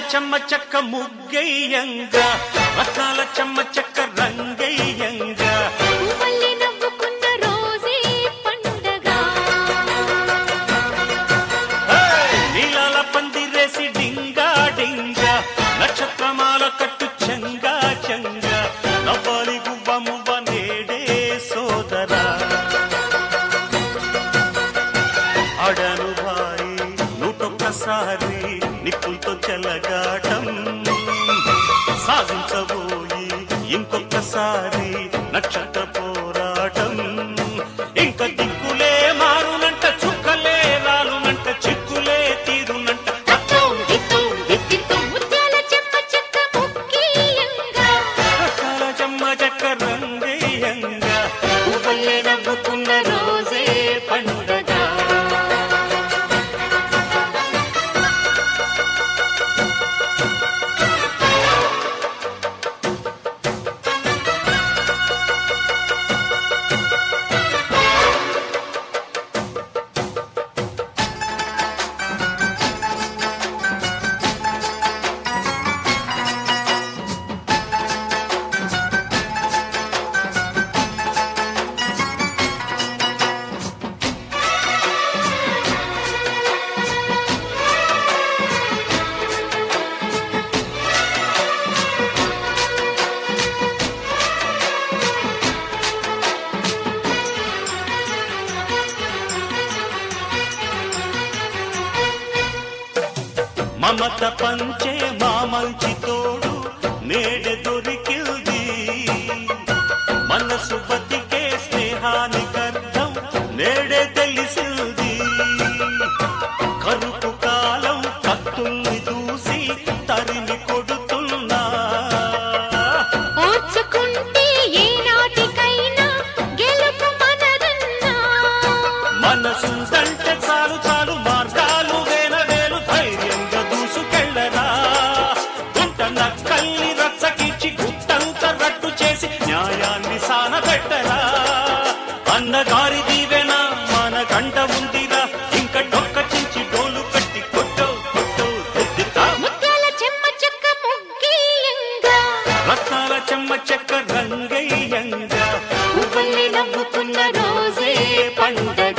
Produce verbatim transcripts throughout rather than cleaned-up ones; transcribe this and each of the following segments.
చెమ్మ చెక్క ముగ్గయ్యంగా రకాల చెమ్మ చెక్క రంగయ్యంగా పువ్వుల్ని నవ్వుకున్న రోజే పండగ నీలాల పందిరేసి డింగా డింగా నక్షత్రమాల కట్టు చెంగా చెంగా నవ్వాలి గువ్వ మువ్వ నేడే సోదరా అడను భాయి నూటొక్కసారి నిప్పులతో చెలగాటం సాగించబోయి ఇంకొకసారి నక్షత్ర పోరాటం ఇంక దిక్కులే మారునంట చుక్కలే రాలునంట చిక్కులే తీరునంట ముత్యాల చెమ్మ చెక్క ముగ్గయ్యంగా రకాల చెమ్మ చెక్క రంగయ్యంగా పువ్వుల్ని నవ్వుకున్న రోజే పండగ మమత పంచే మా మంచి తోడు నేడే దొరికింది మనసు బతికే స్నేహానికి అర్థం నేడే తెలిసింది కరుపు కాలం కత్తుల్ని దూసి తరిమి కొడుతున్నా ఓర్చుకుంటే ఏనాటికైనా గెలుపు మనదన్నా మనసుందంటే చాలు చాలు మార్గాలు వేల వేలు ధైర్యంగా దూసుకెళ్ళరా గుంట నక్కల్ని రచ్చకిచ్చి గుట్టంత రట్టు చేసి న్యాయాన్ని సానబెట్టరా అన్నగారి దీవెన మన గంట ఉందిరా ఇంకా డొక్క చించి డోలు కట్టి కొట్టో కొట్టో దిద్దుతా ముత్యాల చెమ్మ చెక్క ముగ్గయ్యంగా రత్నాల చెమ్మ చెక్క రంగయ్యంగా పువ్వుల్ని నవ్వుకున్న రోజే పండగ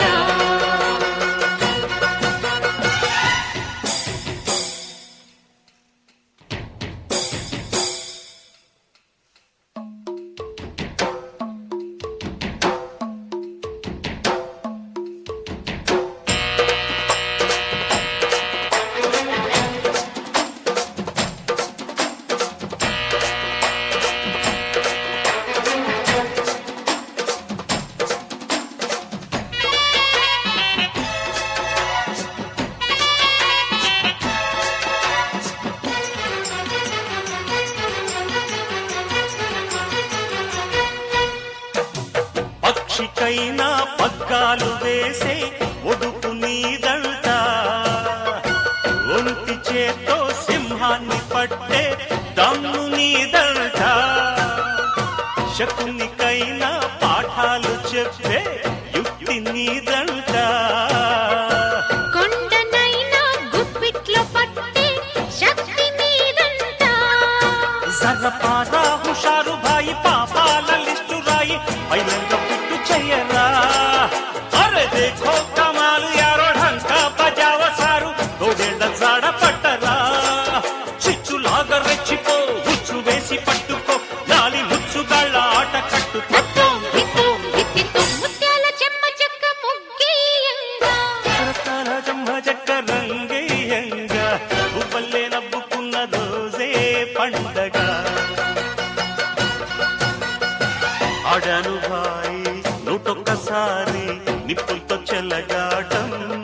పక్షికైనా పగ్గాలు వేసే ఒడుపు నీదంట ఒంటి చేతో సింహాన్ని పట్టే దమ్ము నీదంట శకునికైనా పాఠాలు చెప్పే యుక్తి నీదంట కొండనైనా గుప్పిట్లో పట్టే శక్తి మీదంట జరపారా హుషారు భాయి పాపాల లిస్టు రాయి పైలంగా పిట్టు చెయ్యరా అరే దేఖో కమాలు యారో ఢంకా బజావ సారు తోడేళ్ల జాడ పట్టరా చిచ్చులాగా రెచ్చిపో ఉచ్చు వేసి పట్టుకో గాలి ముచ్చుగాళ్ళ ఆట కట్టు నత్తో దిత్తో దిత్తితో ముత్యాల చెమ్మ చెక్క ముగ్గయ్యంగా రకాల చెమ్మ చెక్క రంగయ్యంగా పువ్వుల్లే నవ్వుకున్న రోజే పండగ అడను భాయి నూటొక్కసారి నిప్పులతో చెలగాటం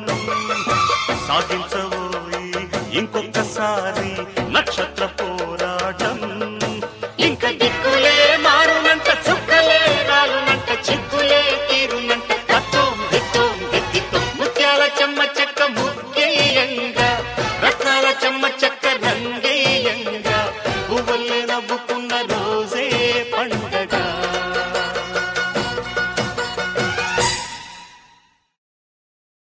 సాగించబోయి ఇంకొకసారి నక్షత్ర పోరాటం ఇంక దిక్కులే మారునంట చుక్కలే రాలునంట చిక్కులే తీరునంట తత్వం దిత్తం దిత్తితో ముత్యాల చెమ్మ చెక్క ముగ్గయ్యంగా రత్నాల చెమ్మ చెక్క రంగయ్యంగా పువ్వుల్లే నవ్వుకున్న రోజే పండగ